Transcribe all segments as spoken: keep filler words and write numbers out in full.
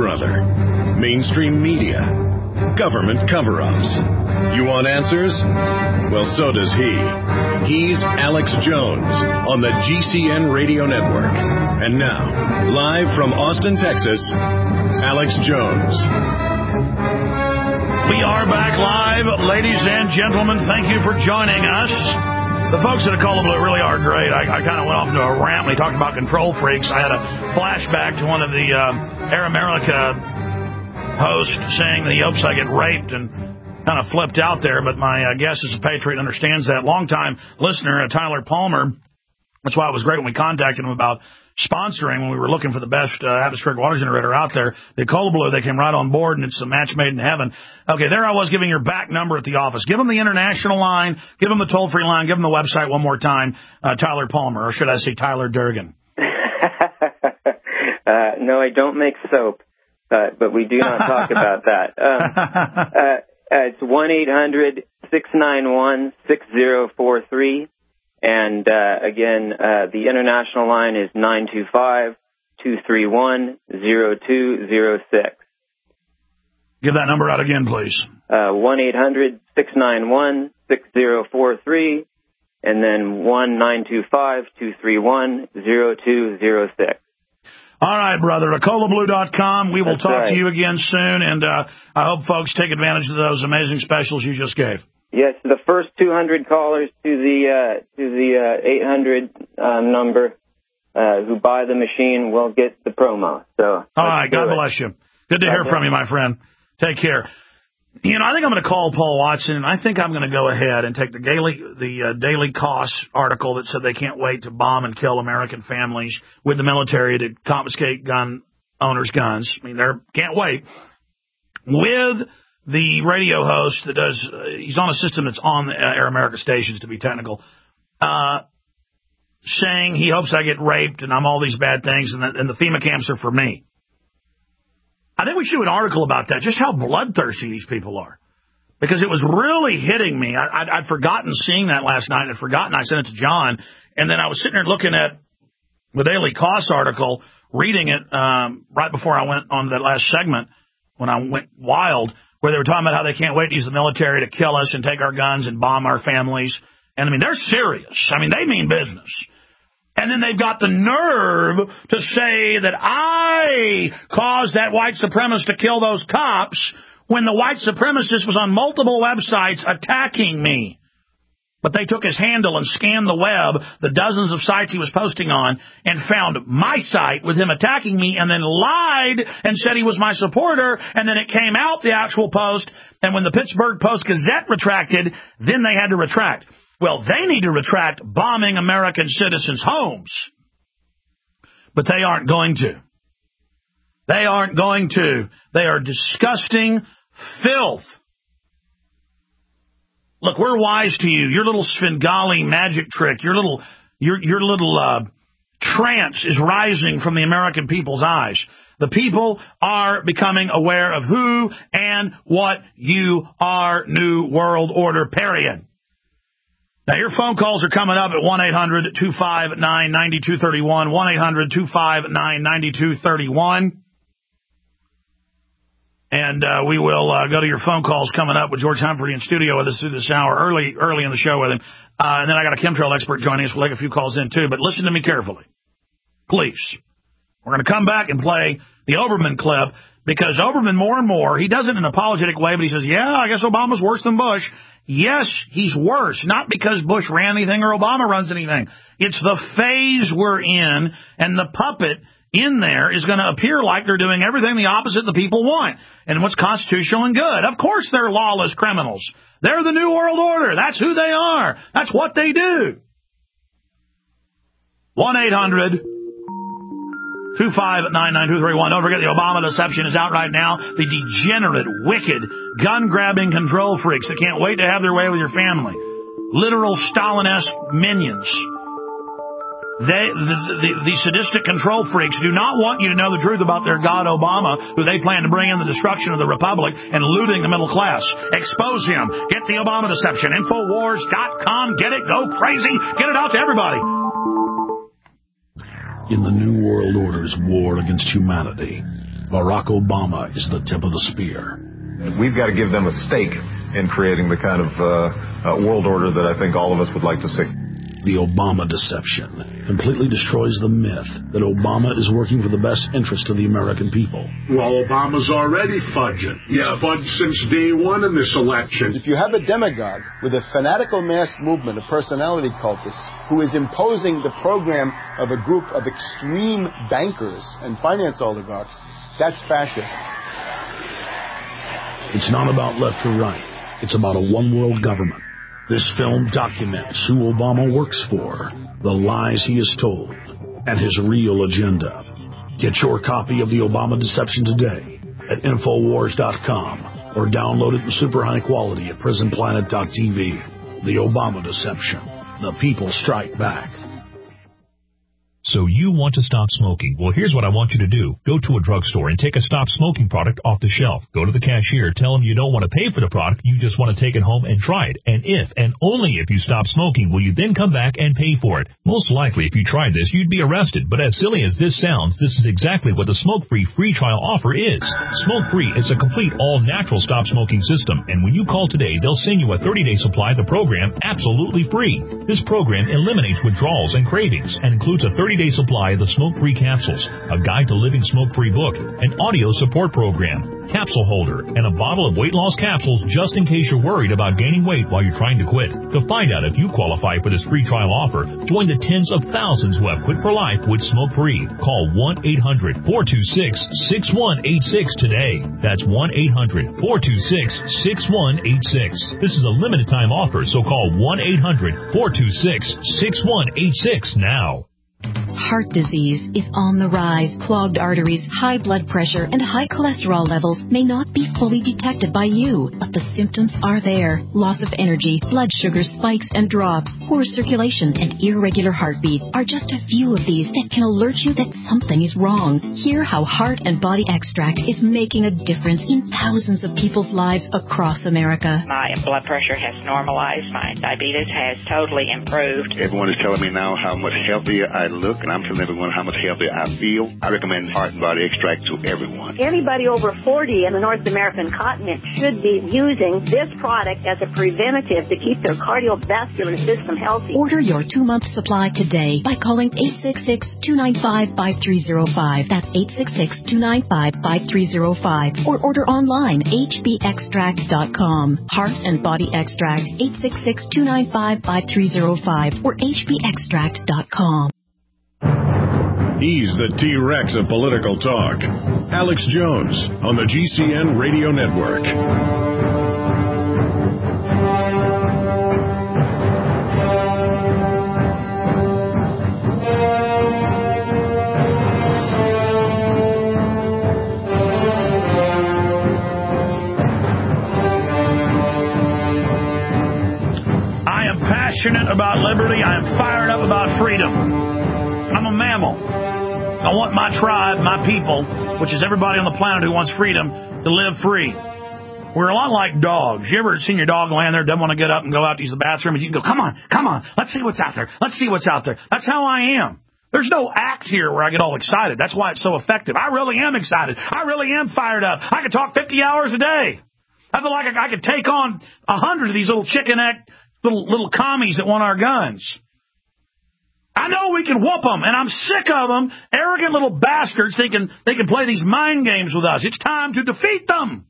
Brother, mainstream media, government cover-ups. You want answers? Well, so does he. He's Alex Jones on the G C N Radio Network. And now, live from Austin, Texas, Alex Jones. We are back live. Ladies and gentlemen, thank you for joining us. The folks at Acola Blue really are great. I, I kind of went off into a rant when they talked about control freaks. I had a flashback to one of the uh, Air America hosts saying that he hopes I get raped and kind of flipped out there, but my uh, guest is a patriot and understands that. Longtime listener, uh, Tyler Palmer. That's why it was great when we contacted him about sponsoring when we were looking for the best uh, atmospheric water generator out there. The Acola Blue, they came right on board, and it's a match made in heaven. Okay, there I was giving your back number at the office. Give them the international line. Give them the toll-free line. Give them the website one more time, uh, Tyler Palmer, or should I say Tyler Durgan? uh, no, I don't make soap, uh, but we do not talk about that. Um, uh, uh, it's one eight hundred six nine one six zero four three. And, uh, again, uh, the international line is nine two five, two three one, zero two zero six. Give that number out again, please. Uh, one eight hundred six nine one six zero four three, and then one nine two five, two three one, zero two zero six. All right, brother, Acola Blue dot com. We will That's talk right. to you again soon, and uh, I hope folks take advantage of those amazing specials you just gave. Yes, the first two hundred callers to the uh, to the uh, eight hundred uh, number uh, who buy the machine will get the promo. So, all right, God it. bless you. Good to God hear bless. from you, my friend. Take care. You know, I think I'm going to call Paul Watson, and I think I'm going to go ahead and take the daily the uh, Daily Cost article that said they can't wait to bomb and kill American families with the military to confiscate gun owners' guns. I mean, they can't wait. With the radio host that does, uh, he's on a system that's on the Air America stations, to be technical, uh, saying he hopes I get raped and I'm all these bad things, and the, and the FEMA camps are for me. I think we should do an article about that, just how bloodthirsty these people are. Because it was really hitting me. I, I'd, I'd forgotten seeing that last night, and I'd forgotten I sent it to John, and then I was sitting there looking at the Daily Cost article, reading it um, right before I went on that last segment, when I went wild, where they were talking about how they can't wait to use the military to kill us and take our guns and bomb our families. And, I mean, they're serious. I mean, they mean business. And then they've got the nerve to say that I caused that white supremacist to kill those cops when the white supremacist was on multiple websites attacking me. But they took his handle and scanned the web, the dozens of sites he was posting on, and found my site with him attacking me, and then lied and said he was my supporter, and then it came out, the actual post, and when the Pittsburgh Post-Gazette retracted, then they had to retract. Well, they need to retract bombing American citizens' homes. But they aren't going to. They aren't going to. They are disgusting filth. Look, we're wise to you. Your little Svengali magic trick, your little your your little uh, trance is rising from the American people's eyes. The people are becoming aware of who and what you are, New World Order, period. Now, your phone calls are coming up at one eight hundred two five nine nine two three one, one eight hundred two five nine nine two three one. And uh, we will uh, go to your phone calls coming up with George Humphrey in studio with us through this hour, early early in the show with him. Uh, and then I got a chemtrail expert joining us. We'll take a few calls in, too. But listen to me carefully, please. We're going to come back and play the Oberman clip, because Oberman, more and more, he does it in an apologetic way, but he says, yeah, I guess Obama's worse than Bush. Yes, he's worse, not because Bush ran anything or Obama runs anything. It's the phase we're in, and the puppet in there is going to appear like they're doing everything the opposite the people want and what's constitutional and good. Of course they're lawless criminals. They're the New World Order. That's who they are. That's what they do. one eight hundred two five nine nine two three one. Don't forget, the Obama deception is out right now. The degenerate, wicked, gun-grabbing control freaks that can't wait to have their way with your family. Literal Stalin-esque minions. They, the, the, the sadistic control freaks do not want you to know the truth about their god Obama, who they plan to bring in the destruction of the republic and looting the middle class. Expose him. Get the Obama deception. Infowars dot com. Get it. Go crazy. Get it out to everybody. In the New World Order's war against humanity, Barack Obama is the tip of the spear. We've got to give them a stake in creating the kind of uh, uh, world order that I think all of us would like to see. The Obama deception completely destroys the myth that Obama is working for the best interest of the American people. Well, Obama's already fudging. He's yeah. fudged since day one in this election. If you have a demagogue with a fanatical mass movement of personality cultists who is imposing the program of a group of extreme bankers and finance oligarchs, that's fascism. It's not about left or right. It's about a one-world government. This film documents who Obama works for, the lies he has told, and his real agenda. Get your copy of The Obama Deception today at Infowars dot com or download it in super high quality at Prison Planet dot T V. The Obama Deception. The people strike back. So you want to stop smoking? Well, here's what I want you to do. Go to a drugstore and take a stop smoking product off the shelf. Go to the cashier, tell them you don't want to pay for the product, you just want to take it home and try it. And if, and only if you stop smoking, will you then come back and pay for it. Most likely, if you tried this, you'd be arrested. But as silly as this sounds, this is exactly what the Smoke-Free free trial offer is. Smoke-Free is a complete all-natural stop smoking system. And when you call today, they'll send you a thirty-day supply of the program absolutely free. This program eliminates withdrawals and cravings and includes a thirty day supply of the Smoke-Free capsules, a guide to living smoke-free book, an audio support program, capsule holder, and a bottle of weight loss capsules just in case you're worried about gaining weight while you're trying to quit. To find out if you qualify for this free trial offer, join the tens of thousands who have quit for life with Smoke-Free. Call one eight hundred four two six six one eight six today. That's one eight hundred four two six six one eight six. This is a limited time offer, so call one eight hundred four two six six one eight six now. Heart disease is on the rise. Clogged arteries, high blood pressure, and high cholesterol levels may not be fully detected by you, but the symptoms are there. Loss of energy, blood sugar spikes and drops, poor circulation, and irregular heartbeat are just a few of these that can alert you that something is wrong. Hear how Heart and Body Extract is making a difference in thousands of people's lives across America. My blood pressure has normalized. My diabetes has totally improved. Everyone is telling me now how much healthier I look, and I'm telling everyone how much healthier I feel. I recommend Heart and Body Extract to everyone. Anybody over forty in the North American continent should be using this product as a preventative to keep their cardiovascular system healthy. Order your two-month supply today by calling eight six six, two nine five, five three zero five. That's eight six six, two nine five, five three zero five. Or order online, H B extract dot com. Heart and Body Extract, eight six six, two nine five, five three zero five or H B extract dot com. He's the T-Rex of political talk. Alex Jones on the G C N Radio Network. I am passionate about liberty. I am fired up about freedom. I'm a mammal. I want my tribe, my people, which is everybody on the planet who wants freedom, to live free. We're a lot like dogs. You ever seen your dog laying there, doesn't want to get up and go out to use the bathroom, and you can go, come on, come on, let's see what's out there. Let's see what's out there. That's how I am. There's no act here where I get all excited. That's why it's so effective. I really am excited. I really am fired up. I could talk fifty hours a day. I feel like I could take on a hundred of these little chicken neck, little, little commies that want our guns. I know we can whoop them, and I'm sick of them, arrogant little bastards thinking they can play these mind games with us. It's time to defeat them.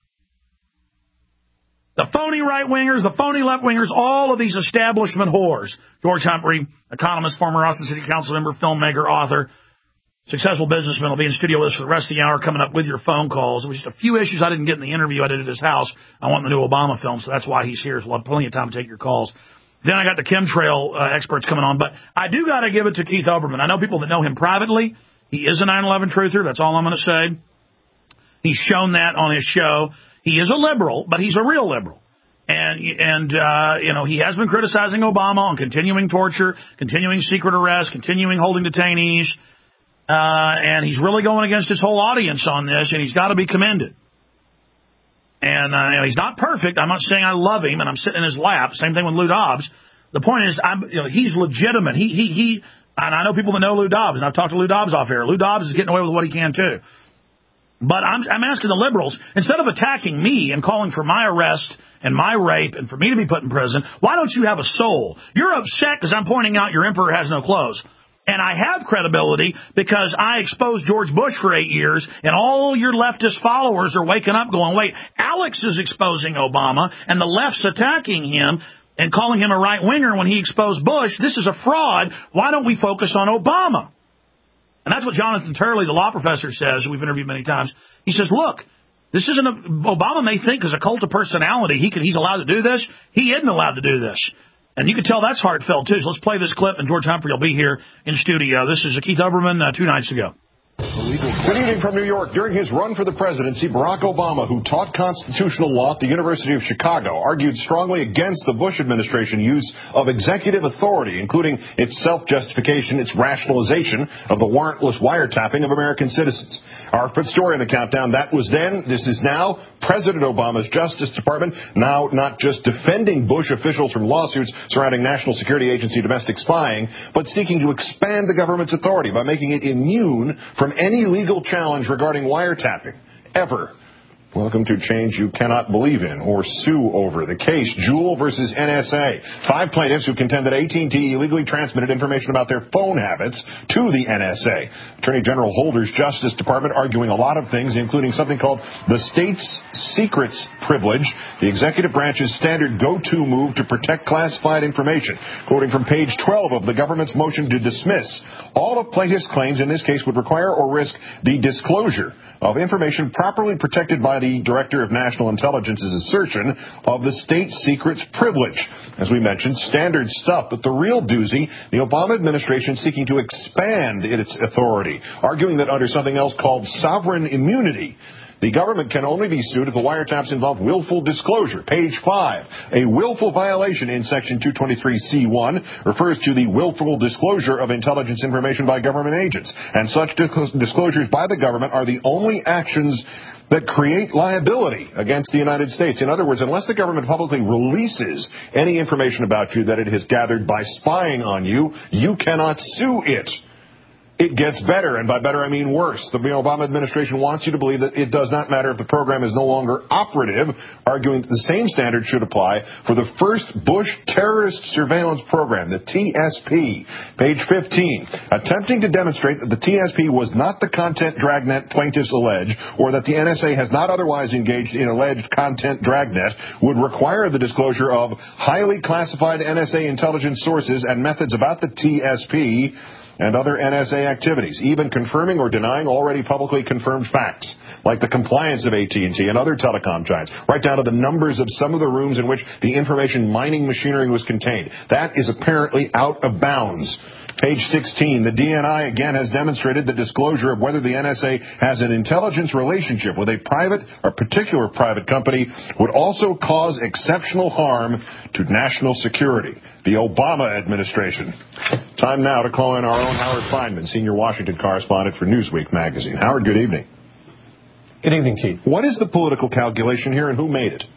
The phony right-wingers, the phony left-wingers, all of these establishment whores. George Humphrey, economist, former Austin City Council member, filmmaker, author, successful businessman, will be in studio with us for the rest of the hour, coming up with your phone calls. There was just a few issues I didn't get in the interview I did at his house. I want the new Obama film, so that's why he's here. So we'll have plenty of time to take your calls. Then I got the chemtrail uh, experts coming on. But I do got to give it to Keith Olbermann. I know people that know him privately. He is a nine eleven truther. That's all I'm going to say. He's shown that on his show. He is a liberal, but he's a real liberal. And, and uh, you know, he has been criticizing Obama on continuing torture, continuing secret arrest, continuing holding detainees. Uh, and he's really going against his whole audience on this, and he's got to be commended. And uh, you know, he's not perfect. I'm not saying I love him and I'm sitting in his lap. Same thing with Lou Dobbs. The point is, I'm, you know, he's legitimate. He, he, he, and I know people that know Lou Dobbs, and I've talked to Lou Dobbs off air. Lou Dobbs is getting away with what he can, too. But I'm, I'm asking the liberals, instead of attacking me and calling for my arrest and my rape and for me to be put in prison, why don't you have a soul? You're upset because I'm pointing out your emperor has no clothes. And I have credibility because I exposed George Bush for eight years, and all your leftist followers are waking up going, wait, Alex is exposing Obama, and the left's attacking him and calling him a right-winger when he exposed Bush. This is a fraud. Why don't we focus on Obama? And that's what Jonathan Turley, the law professor, says, who we've interviewed many times. He says, look, this isn't a, Obama may think as a cult of personality he can, he's allowed to do this. He isn't allowed to do this. And you can tell that's heartfelt, too. So let's play this clip, and George Humphrey will be here in studio. This is Keith Olbermann uh, two nights ago. Good evening from New York. During his run for the presidency, Barack Obama, who taught constitutional law at the University of Chicago, argued strongly against the Bush administration use of executive authority, including its self-justification, its rationalization of the warrantless wiretapping of American citizens. Our fifth story in the countdown, that was then, this is now. President Obama's Justice Department now not just defending Bush officials from lawsuits surrounding National Security Agency domestic spying, but seeking to expand the government's authority by making it immune from any legal challenge regarding wiretapping, ever. Welcome to change you cannot believe in or sue over. The case, Juul versus N S A. Five plaintiffs who contend that A T and T illegally transmitted information about their phone habits to the N S A. Attorney General Holder's Justice Department arguing a lot of things, including something called the state's secrets privilege, the executive branch's standard go-to move to protect classified information. Quoting from page twelve of the government's motion to dismiss, all of plaintiffs' claims in this case would require or risk the disclosure of information properly protected by the Director of National Intelligence's assertion of the state secrets privilege. As we mentioned, standard stuff, but the real doozy, the Obama administration seeking to expand its authority, arguing that under something else called sovereign immunity, the government can only be sued if the wiretaps involve willful disclosure. Page five. A willful violation in Section two twenty-three C one refers to the willful disclosure of intelligence information by government agents. And such disclosures by the government are the only actions that create liability against the United States. In other words, unless the government publicly releases any information about you that it has gathered by spying on you, you cannot sue it. It gets better, and by better I mean worse. The Obama administration wants you to believe that it does not matter if the program is no longer operative, arguing that the same standard should apply for the first Bush terrorist surveillance program, the T S P. Page fifteen. Attempting to demonstrate that the T S P was not the content dragnet plaintiffs allege, or that the N S A has not otherwise engaged in alleged content dragnet, would require the disclosure of highly classified N S A intelligence sources and methods about the T S P and other N S A activities, even confirming or denying already publicly confirmed facts, like the compliance of A T and T and other telecom giants, right down to the numbers of some of the rooms in which the information mining machinery was contained. That is apparently out of bounds. Page sixteen, the D N I again has demonstrated the disclosure of whether the N S A has an intelligence relationship with a private or particular private company would also cause exceptional harm to national security. The Obama administration. Time now to call in our own Howard Feynman, senior Washington correspondent for Newsweek magazine. Howard, good evening. Good evening, Keith. What is the political calculation here, and who made it?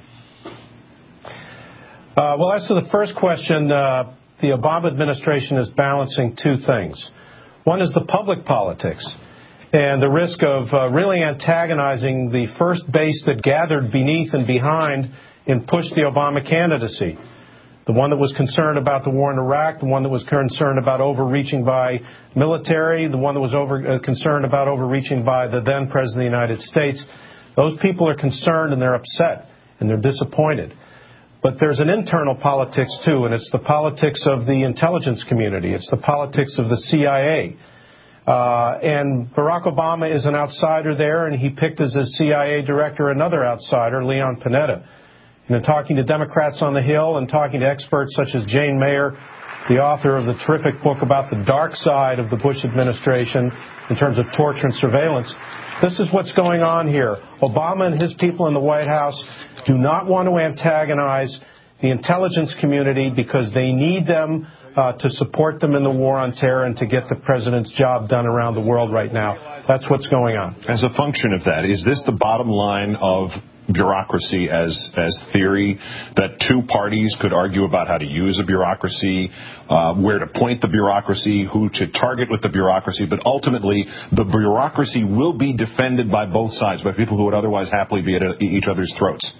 Uh, well, as to the first question, uh, the Obama administration is balancing two things. One is the public politics and the risk of uh, really antagonizing the first base that gathered beneath and behind and pushed the Obama candidacy. The one that was concerned about the war in Iraq, the one that was concerned about overreaching by military, the one that was over, uh, concerned about overreaching by the then President of the United States. Those people are concerned and they're upset and they're disappointed. But there's an internal politics, too, and it's the politics of the intelligence community. It's the politics of the C I A. Uh, and Barack Obama is an outsider there, and he picked as his C I A director another outsider, Leon Panetta. And in talking to Democrats on the Hill and talking to experts such as Jane Mayer, the author of the terrific book about the dark side of the Bush administration in terms of torture and surveillance, this is what's going on here. Obama and his people in the White House do not want to antagonize the intelligence community because they need them uh, to support them in the war on terror and to get the president's job done around the world right now. That's what's going on. As a function of that, is this the bottom line of bureaucracy as as theory, that two parties could argue about how to use a bureaucracy, uh, where to point the bureaucracy, who to target with the bureaucracy, but ultimately the bureaucracy will be defended by both sides, by people who would otherwise happily be at each other's throats.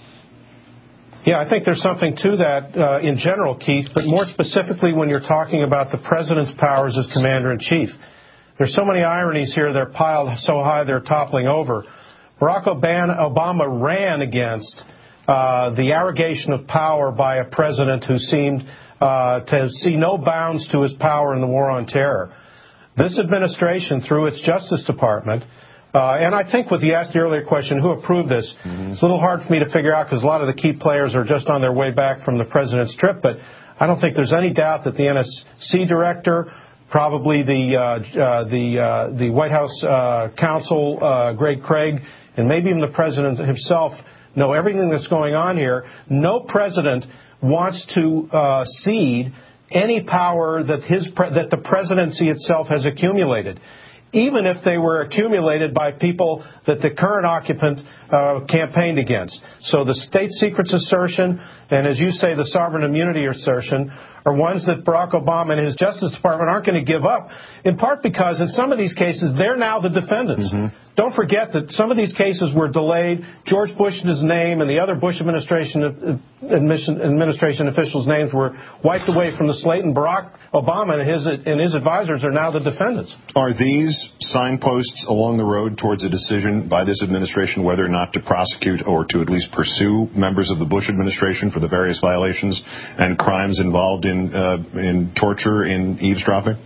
Yeah, I think there's something to that uh, in general, Keith, but more specifically when you're talking about the president's powers as commander-in-chief. There's so many ironies here, they're piled so high they're toppling over. Barack Obama ran against uh, the arrogation of power by a president who seemed uh, to see no bounds to his power in the war on terror. This administration, through its Justice Department, uh, and I think with you asked the earlier question, who approved this, mm-hmm. it's a little hard for me to figure out because a lot of the key players are just on their way back from the president's trip, but I don't think there's any doubt that the N S C director, probably the uh, uh, the uh, the White House uh, counsel, uh, Greg Craig, and maybe even the president himself know everything that's going on here. No president wants to uh, cede any power that his pre- that the presidency itself has accumulated, even if they were accumulated by people that the current occupant uh, campaigned against. So the state secrets assertion, and as you say, the sovereign immunity assertion, are ones that Barack Obama and his Justice Department aren't going to give up, in part because in some of these cases, they're now the defendants. Mm-hmm. Don't forget that some of these cases were delayed. George Bush's name and the other Bush administration administration officials' names were wiped away from the slate, and Barack Obama and his and his advisors are now the defendants. Are these signposts along the road towards a decision by this administration whether or not to prosecute or to at least pursue members of the Bush administration for the various violations and crimes involved in uh, in torture, in eavesdropping?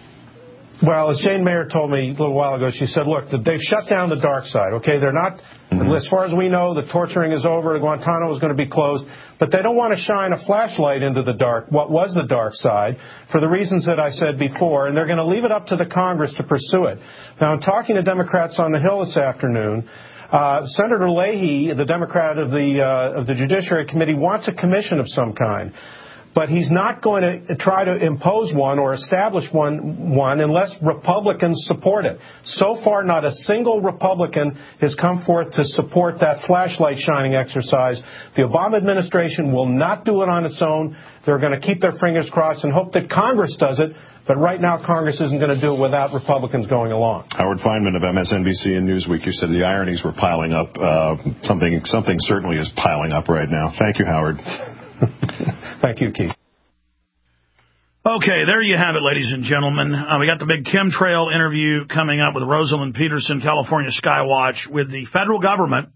Well, as Jane Mayer told me a little while ago, she said, look, they've shut down the dark side, okay? They're not, mm-hmm. as far as we know, the torturing is over, Guantanamo is going to be closed, but they don't want to shine a flashlight into the dark, what was the dark side, for the reasons that I said before, and they're going to leave it up to the Congress to pursue it. Now, in talking to Democrats on the Hill this afternoon, uh, Senator Leahy, the Democrat of the, uh, of the Judiciary Committee, wants a commission of some kind. But he's not going to try to impose one or establish one, one unless Republicans support it. So far, not a single Republican has come forth to support that flashlight shining exercise. The Obama administration will not do it on its own. They're going to keep their fingers crossed and hope that Congress does it. But right now, Congress isn't going to do it without Republicans going along. Howard Fineman of M S N B C and Newsweek, you said the ironies were piling up. Uh, something, something certainly is piling up right now. Thank you, Howard. Thank you, Keith. Okay, there you have it, ladies and gentlemen. Uh, we got the big chemtrail interview coming up with Rosalind Peterson, California Skywatch, with the federal government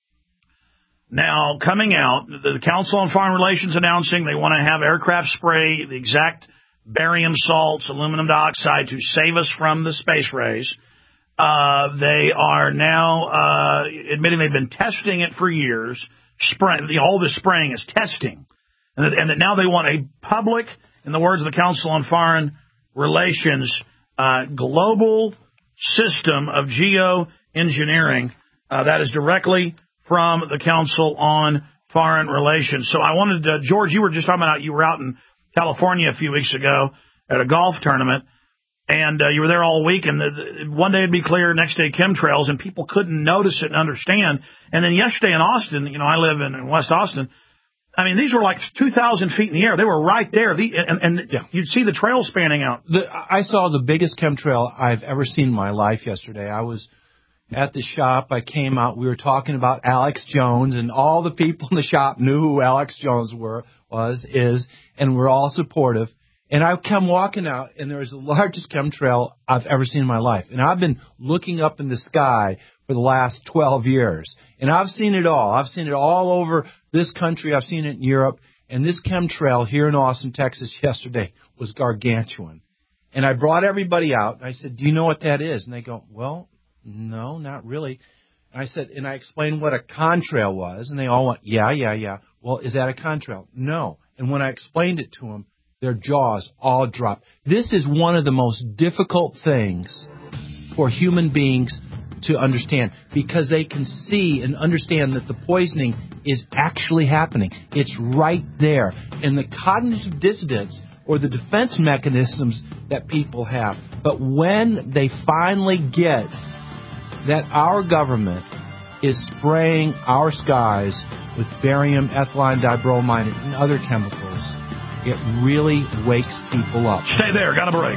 now coming out. The Council on Foreign Relations announcing they want to have aircraft spray the exact barium salts, aluminum dioxide to save us from the space rays. Uh, they are now uh, admitting they've been testing it for years. Spray, the, all this spraying is testing. And that, and that now they want a public, in the words of the Council on Foreign Relations, uh, global system of geoengineering uh, that is directly from the Council on Foreign Relations. So I wanted to, George, you were just talking about, you were out in California a few weeks ago at a golf tournament, and uh, you were there all week, and the, the, one day it'd be clear, next day chemtrails, and people couldn't notice it and understand. And then yesterday in Austin, you know, I live in, in West Austin, I mean, these were like two thousand feet in the air. They were right there, the, and, and yeah. you'd see the trail spanning out. The, I saw the biggest chemtrail I've ever seen in my life yesterday. I was at the shop. I came out. We were talking about Alex Jones, and all the people in the shop knew who Alex Jones were, was, is, and we're all supportive. And I come walking out, and there was the largest chemtrail I've ever seen in my life. And I've been looking up in the sky for the last twelve years. And I've seen it all. I've seen it all over this country. I've seen it in Europe. And this chemtrail here in Austin, Texas, yesterday was gargantuan. And I brought everybody out. And I said, do you know what that is? And they go, well, no, not really. And I said, and I explained what a contrail was. And they all went, yeah, yeah, yeah. Well, is that a contrail? No. And when I explained it to them, their jaws all dropped. This is one of the most difficult things for human beings to understand, because they can see and understand that the poisoning is actually happening. It's right there. And the cognitive dissonance or the defense mechanisms that people have. But when they finally get that our government is spraying our skies with barium, ethylene dibromide, and other chemicals. It really wakes people up. Stay there. Got a break.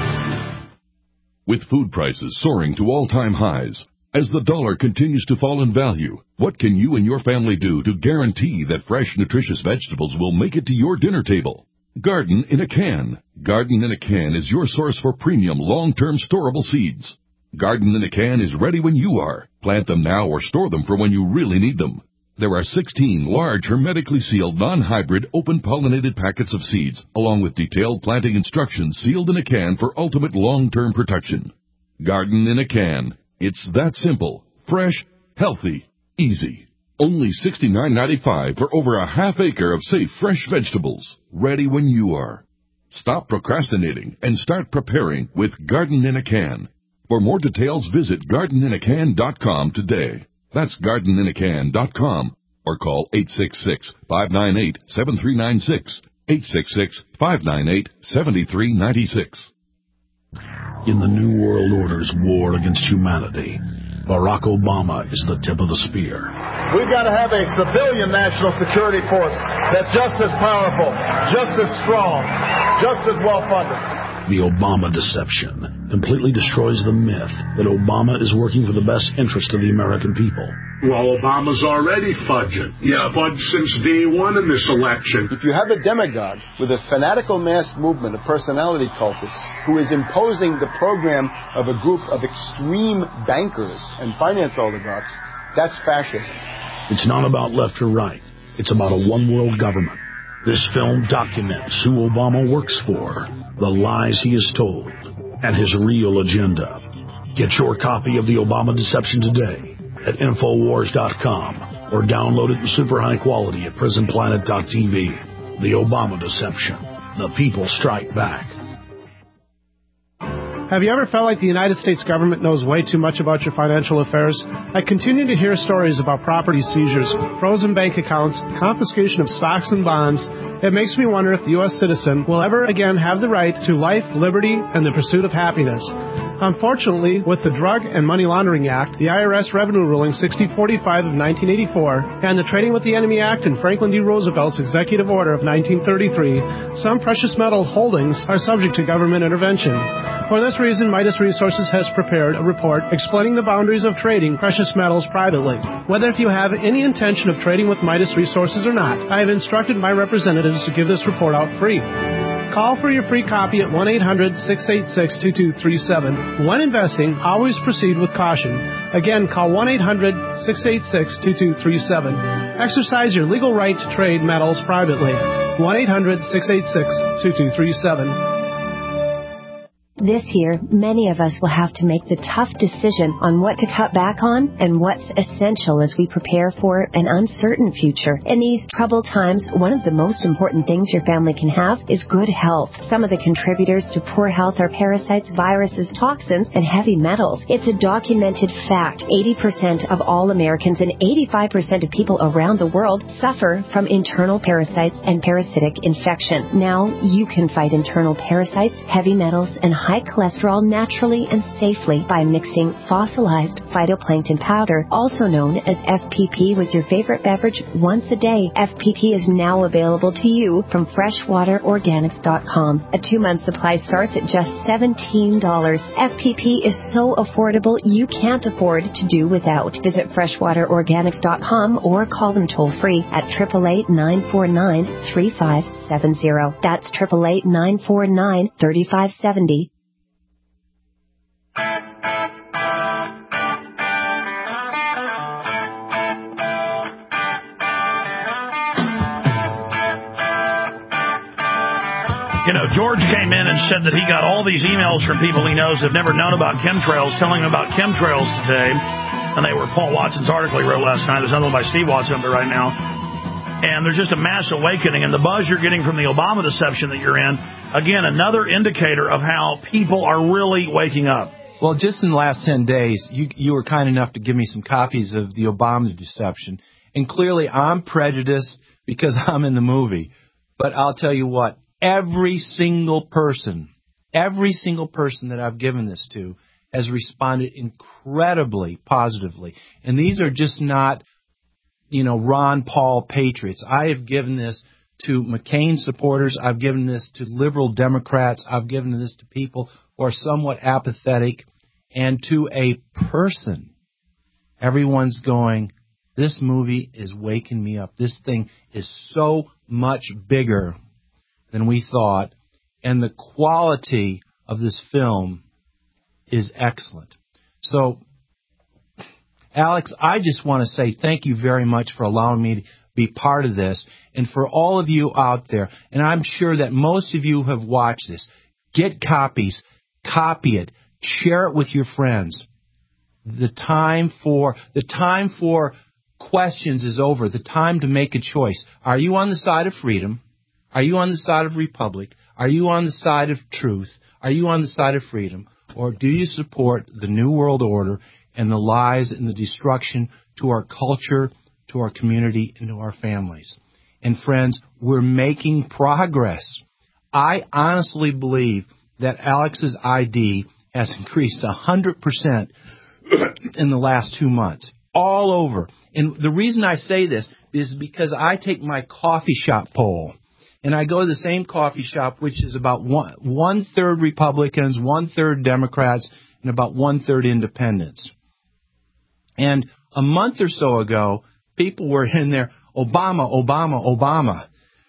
With food prices soaring to all-time highs, as the dollar continues to fall in value, what can you and your family do to guarantee that fresh, nutritious vegetables will make it to your dinner table? Garden in a Can. Garden in a Can is your source for premium, long-term storable seeds. Garden in a Can is ready when you are. Plant them now or store them for when you really need them. There are sixteen large, hermetically sealed, non-hybrid, open-pollinated packets of seeds, along with detailed planting instructions sealed in a can for ultimate long-term protection. Garden in a Can. It's that simple, fresh, healthy, easy. Only sixty-nine ninety-five for over a half acre of safe, fresh vegetables, ready when you are. Stop procrastinating and start preparing with Garden in a Can. For more details, visit garden in a can dot com today. That's garden in a can dot com or call eight six six, five nine eight, seven three nine six, eight six six, five nine eight, seven three nine six. In the New World Order's war against humanity, Barack Obama is the tip of the spear. We've got to have a civilian national security force that's just as powerful, just as strong, just as well-funded. The Obama deception completely destroys the myth that Obama is working for the best interest of the American people. Well, Obama's already fudging. He's yeah. fudged since day one in this election. If you have a demagogue with a fanatical mass movement of personality cultists who is imposing the program of a group of extreme bankers and finance oligarchs, that's fascism. It's not about left or right. It's about a one-world government. This film documents who Obama works for, the lies he has told, and his real agenda. Get your copy of The Obama Deception today at Infowars dot com or download it in super high quality at Prison Planet dot T V. The Obama Deception. The people strike back. Have you ever felt like the United States government knows way too much about your financial affairs? I continue to hear stories about property seizures, frozen bank accounts, confiscation of stocks and bonds. It makes me wonder if the U S citizen will ever again have the right to life, liberty, and the pursuit of happiness. Unfortunately, with the Drug and Money Laundering Act, the I R S Revenue Ruling sixty forty-five of nineteen eighty-four, and the Trading with the Enemy Act and Franklin D. Roosevelt's Executive Order of nineteen thirty-three, some precious metal holdings are subject to government intervention. For this reason, Midas Resources has prepared a report explaining the boundaries of trading precious metals privately. Whether if you have any intention of trading with Midas Resources or not, I have instructed my representatives to give this report out free. Call for your free copy at one eight hundred, six eight six, two two three seven. When investing, always proceed with caution. Again, call one eight hundred, six eight six, two two three seven. Exercise your legal right to trade metals privately. one eight hundred, six eight six, two two three seven. This year, many of us will have to make the tough decision on what to cut back on and what's essential as we prepare for an uncertain future. In these troubled times, one of the most important things your family can have is good health. Some of the contributors to poor health are parasites, viruses, toxins, and heavy metals. It's a documented fact. eighty percent of all Americans and eighty-five percent of people around the world suffer from internal parasites and parasitic infection. Now, you can fight internal parasites, heavy metals, and high cholesterol naturally and safely by mixing fossilized phytoplankton powder, also known as F P P, with your favorite beverage once a day. F P P is now available to you from freshwater organics dot com. A two-month supply starts at just seventeen dollars. F P P is so affordable you can't afford to do without. Visit freshwater organics dot com or call them toll-free at eight eight eight, nine four nine, three five seven zero. That's eight eight eight, nine four nine, three five seven zero. You know, George came in and said that he got all these emails from people he knows that have never known about chemtrails, telling him about chemtrails today. And they were Paul Watson's article he wrote last night. There's another one by Steve Watson up there right now. And there's just a mass awakening. And the buzz you're getting from the Obama deception that you're in, again, another indicator of how people are really waking up. Well, just in the last ten days, you, you were kind enough to give me some copies of the Obama deception. And clearly I'm prejudiced because I'm in the movie. But I'll tell you what. Every single person, every single person that I've given this to has responded incredibly positively. And these are just not, you know, Ron Paul patriots. I have given this to McCain supporters. I've given this to liberal Democrats. I've given this to people who are somewhat apathetic. And to a person, everyone's going, this movie is waking me up. This thing is so much bigger than we thought. And the quality of this film is excellent. So, Alex, I just want to say thank you very much for allowing me to be part of this. And for all of you out there, and I'm sure that most of you have watched this, get copies, copy it, share it with your friends. The time for the time for questions is over. The time to make a choice. Are you on the side of freedom? Are you on the side of republic? Are you on the side of truth? Are you on the side of freedom? Or do you support the New World Order and the lies and the destruction to our culture, to our community, and to our families? And friends, we're making progress. I honestly believe that Alex's I D has increased one hundred percent in the last two months, all over. And the reason I say this is because I take my coffee shop poll, and I go to the same coffee shop, which is about one, one-third Republicans, one-third Democrats, and about one-third independents. And a month or so ago, people were in there, Obama, Obama, Obama.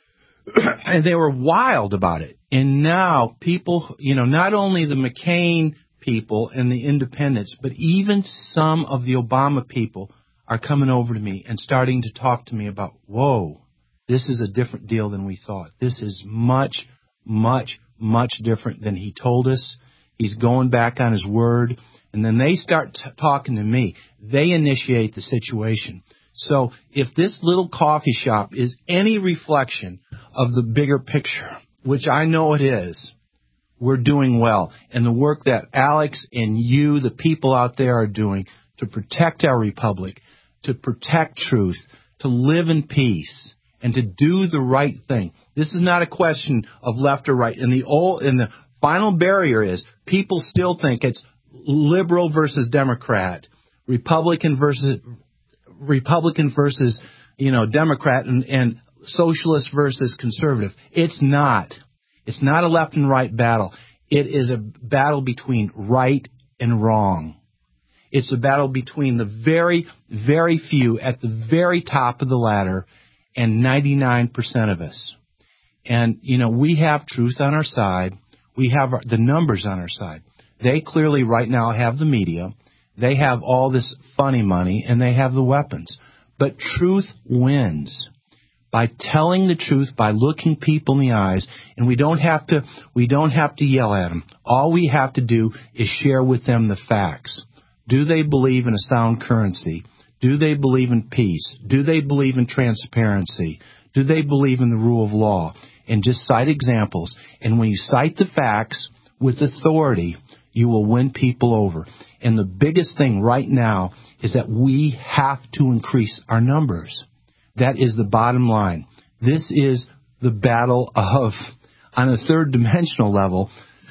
And they were wild about it. And now people, you know, not only the McCain people and the independents, but even some of the Obama people are coming over to me and starting to talk to me about, whoa, this is a different deal than we thought. This is much, much, much different than he told us. He's going back on his word. And then they start t- talking to me. They initiate the situation. So if this little coffee shop is any reflection of the bigger picture, which I know it is, we're doing well. And the work that Alex and you, the people out there, are doing to protect our republic, to protect truth, to live in peace, and to do the right thing. This is not a question of left or right. And the old, and the final barrier is people still think it's liberal versus Democrat, Republican versus Republican versus, you know, Democrat, and, and socialist versus conservative. It's not. It's not a left and right battle. It is a battle between right and wrong. It's a battle between the very, very few at the very top of the ladder and ninety-nine percent of us. And, you know, we have truth on our side. We have our, the numbers on our side. They clearly right now have the media. They have all this funny money, and they have the weapons. But truth wins. By telling the truth, by looking people in the eyes, and we don't have to we don't have to yell at them. All we have to do is share with them the facts. Do they believe in a sound currency? Do they believe in peace? Do they believe in transparency? Do they believe in the rule of law? And just cite examples. And when you cite the facts with authority, you will win people over. And the biggest thing right now is that we have to increase our numbers. That is the bottom line. This is the battle of, on a third dimensional level,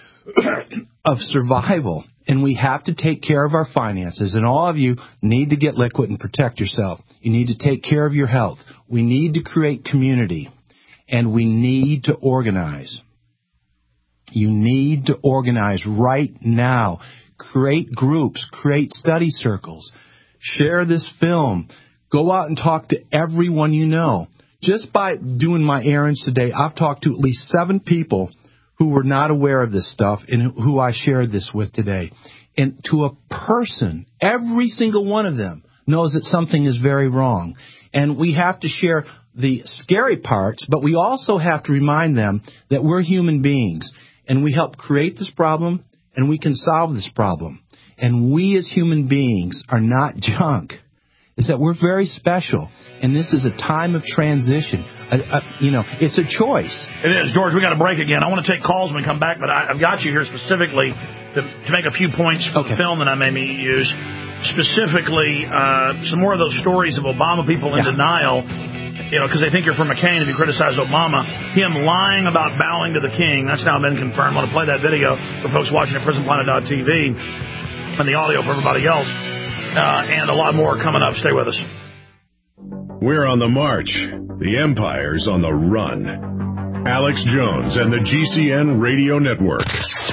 of survival. And we have to take care of our finances. And all of you need to get liquid and protect yourself. You need to take care of your health. We need to create community. And we need to organize. You need to organize right now. Create groups. Create study circles. Share this film. Go out and talk to everyone you know. Just by doing my errands today, I've talked to at least seven people who were not aware of this stuff and who I shared this with today. And to a person, every single one of them knows that something is very wrong. And we have to share the scary parts, but we also have to remind them that we're human beings. And we help create this problem, and we can solve this problem. And we as human beings are not junk. Is that we're very special, and this is a time of transition. A, a, you know, it's a choice. It is, George. We got to break again. I want to take calls when we come back, but I, I've got you here specifically to, to make a few points for okay. the film that I may use. Specifically, uh, some more of those stories of Obama people in yeah. denial. You know, because they think you're for McCain if you criticize Obama. Him lying about bowing to the king. That's now been confirmed. I want to play that video for folks watching at prison planet dot t v. and the audio for everybody else, uh, and a lot more coming up. Stay with us. We're on the march. The empire's on the run. Alex Jones and the G C N Radio Network.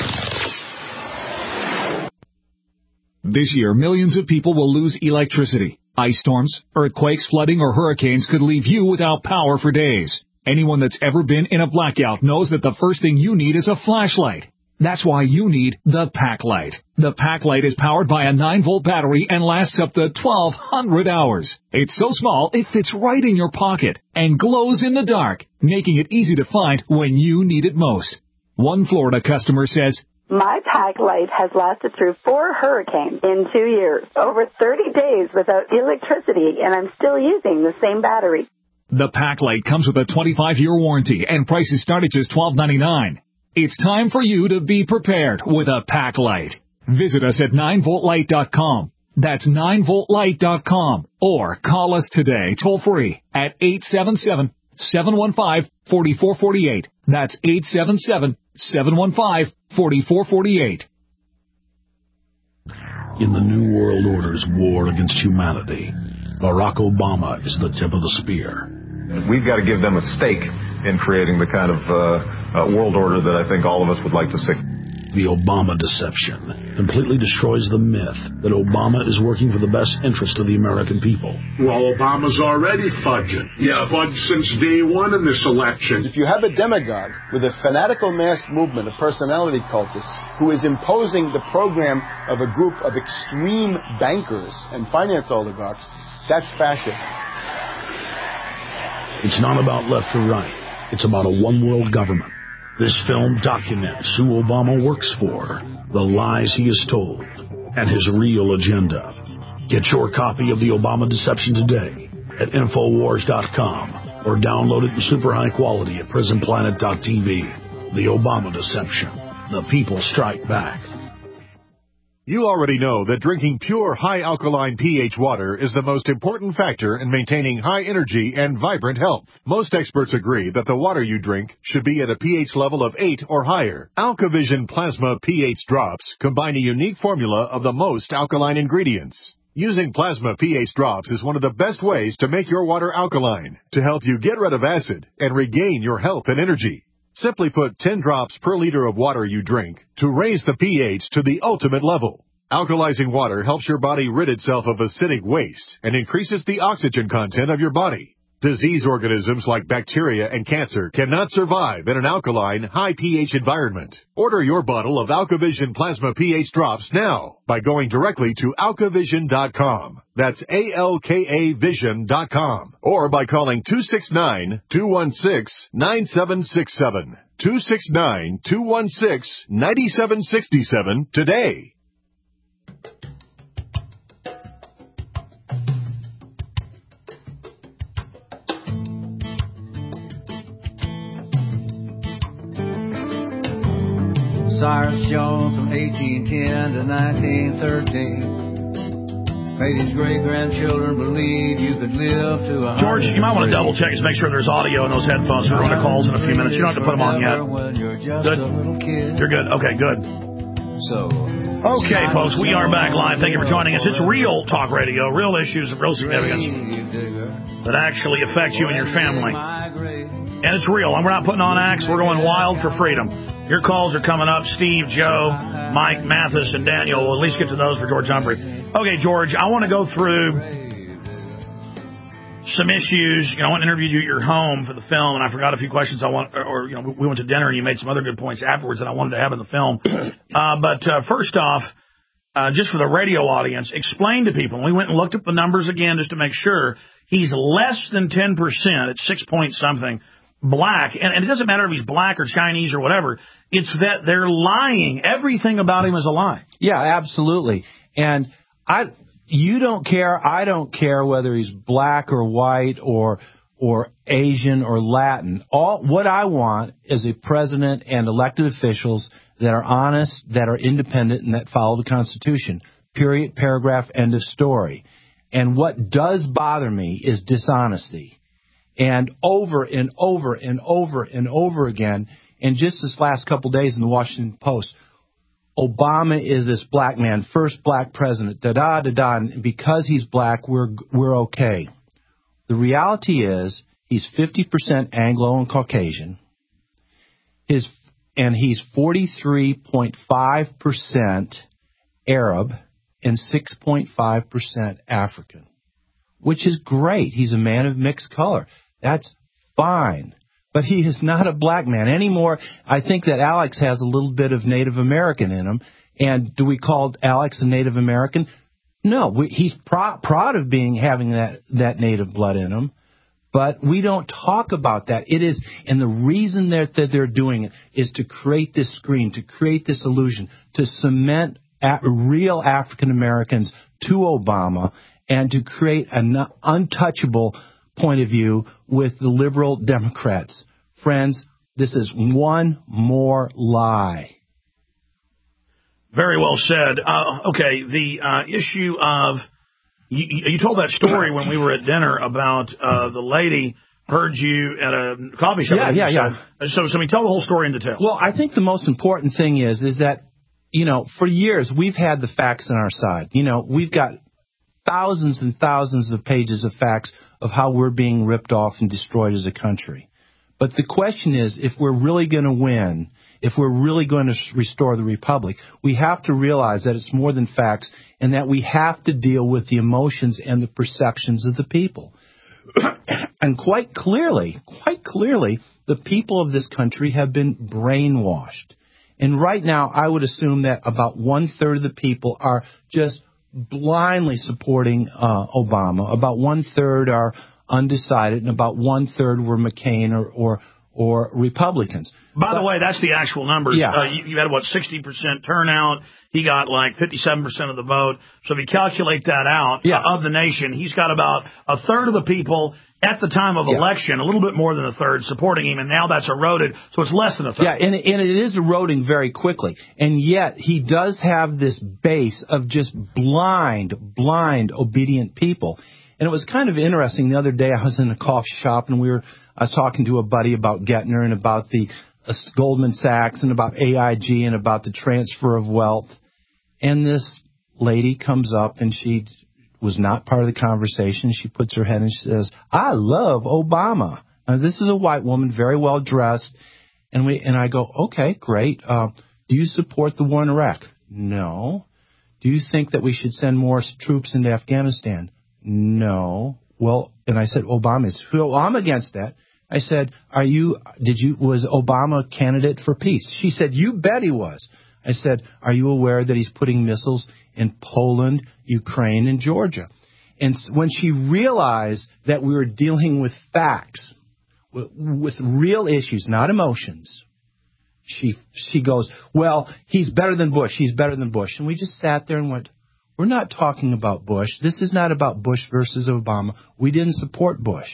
This year, millions of people will lose electricity. Ice storms, earthquakes, flooding, or hurricanes could leave you without power for days. Anyone that's ever been in a blackout knows that the first thing you need is a flashlight. That's why you need the Packlight. The Packlight is powered by a nine volt battery and lasts up to twelve hundred hours. It's so small, it fits right in your pocket and glows in the dark, making it easy to find when you need it most. One Florida customer says, "My Packlight has lasted through four hurricanes in two years, over thirty days without electricity, and I'm still using the same battery." The Packlight comes with a twenty-five year warranty and prices start at just twelve ninety-nine. It's time for you to be prepared with a Packlight. Visit us at nine volt light dot com. That's nine volt light dot com. Or call us today toll free at eight seven seven, seven one five, four four four eight. That's eight seven seven, seven one five, four four four eight. In the New World Order's war against humanity, Barack Obama is the tip of the spear. We've got to give them a stake in creating the kind of uh, uh, world order that I think all of us would like to see. The Obama deception completely destroys the myth that Obama is working for the best interest of the American people. Well, Obama's already fudging. He's yeah. fudged since day one in this election. If you have a demagogue with a fanatical mass movement of personality cultists who is imposing the program of a group of extreme bankers and finance oligarchs, that's fascism. It's not about left or right. It's about a one-world government. This film documents who Obama works for, the lies he has told, and his real agenda. Get your copy of The Obama Deception today at Infowars dot com or download it in super high quality at Prison Planet dot T V. The Obama Deception. The people strike back. You already know that drinking pure, high-alkaline pH water is the most important factor in maintaining high energy and vibrant health. Most experts agree that the water you drink should be at a pH level of eight or higher. AlkaVision Plasma pH drops combine a unique formula of the most alkaline ingredients. Using Plasma pH drops is one of the best ways to make your water alkaline, to help you get rid of acid and regain your health and energy. Simply put ten drops per liter of water you drink to raise the pH to the ultimate level. Alkalizing water helps your body rid itself of acidic waste and increases the oxygen content of your body. Disease organisms like bacteria and cancer cannot survive in an alkaline, high pH environment. Order your bottle of AlkaVision Plasma pH drops now by going directly to Alka Vision dot com. That's A L K A Vision dot com. Or by calling two six nine, two one six, nine seven six seven. two six nine, two one six, nine seven six seven today. Cyrus Jones from eighteen ten to nineteen thirteen made his great-grandchildren believe you could live to a George, you might want to double-check to make sure there's audio in those headphones. We're going to calls in a few minutes. You don't have to put them on yet. Good? You're good? Okay, good. So, okay, folks, we are back live. Thank you for joining us. It's real talk radio, real issues of real significance that actually affect you and your family. And it's real. And we're not putting on acts. We're going wild for freedom. Your calls are coming up. Steve, Joe, Mike, Mathis, and Daniel. We'll at least get to those for George Humphrey. Okay, George, I want to go through some issues. You know, I want to interview you at your home for the film, and I forgot a few questions I want, or, or you know, we went to dinner and you made some other good points afterwards that I wanted to have in the film. Uh, but uh, first off, uh, just for the radio audience, explain to people. We went and looked at the numbers again just to make sure. He's less than ten percent. It's six point something. Black, and, and it doesn't matter if he's black or Chinese or whatever. It's that they're lying. Everything about him is a lie. Yeah, absolutely. And I, you don't care. I don't care whether he's black or white or or Asian or Latin. All what I want is a president and elected officials that are honest, that are independent, and that follow the Constitution. Period. Paragraph. End of story. And what does bother me is dishonesty. And over and over and over and over again, and just this last couple days in the Washington Post, Obama is this black man, first black president, da-da, da-da, and because he's black, we're we're okay. The reality is he's fifty percent Anglo and Caucasian. His and he's forty-three point five percent Arab and six point five percent African, which is great. He's a man of mixed color. That's fine. But he is not a black man anymore. I think that Alex has a little bit of Native American in him. And do we call Alex a Native American? No, we, he's pr- proud of being having that, that Native blood in him. But we don't talk about that. It is, and the reason that, that they're doing it is to create this screen, to create this illusion, to cement at real African Americans to Obama, and to create an untouchable point of view with the liberal Democrats. Friends, this is one more lie. Very well said. Uh, okay, the uh, issue of, you, you told that story when we were at dinner about uh, the lady heard you at a coffee shop. Yeah, yeah, yeah. So, so we tell the whole story in detail. Well, I think the most important thing is, is that, you know, for years we've had the facts on our side. You know, we've got thousands and thousands of pages of facts of how we're being ripped off and destroyed as a country. But the question is, if we're really going to win, if we're really going to restore the republic, we have to realize that it's more than facts and that we have to deal with the emotions and the perceptions of the people. And quite clearly, quite clearly, the people of this country have been brainwashed. And right now, I would assume that about one-third of the people are just blindly supporting uh, Obama. About one-third are undecided, and about one-third were McCain or, or, or Republicans. By but, the way, that's the actual numbers. Yeah. Uh, you, you had, what, sixty percent turnout. He got like fifty-seven percent of the vote. So if you calculate that out yeah. uh, of the nation, he's got about a third of the people at the time of yeah. election, a little bit more than a third supporting him, and now that's eroded, so it's less than a third. Yeah, and, and it is eroding very quickly. And yet he does have this base of just blind, blind, obedient people. And it was kind of interesting. The other day I was in a coffee shop, and we were I was talking to a buddy about Gettner and about the uh, Goldman Sachs and about A I G and about the transfer of wealth. And this lady comes up, and she was not part of the conversation. She puts her head and she says, I love Obama. Now, this is a white woman, very well dressed. And we and I go, okay, great. Uh, do you support the war in Iraq? No. Do you think that we should send more troops into Afghanistan? No. Well, and I said, Obama is. Well, I'm against that. I said, are you, did you, was Obama a candidate for peace? She said, you bet he was. I said, are you aware that he's putting missiles in Poland, Ukraine, and Georgia? And when she realized that we were dealing with facts, with, with real issues, not emotions, she she goes, well, he's better than Bush. He's better than Bush. And we just sat there and went, we're not talking about Bush. This is not about Bush versus Obama. We didn't support Bush.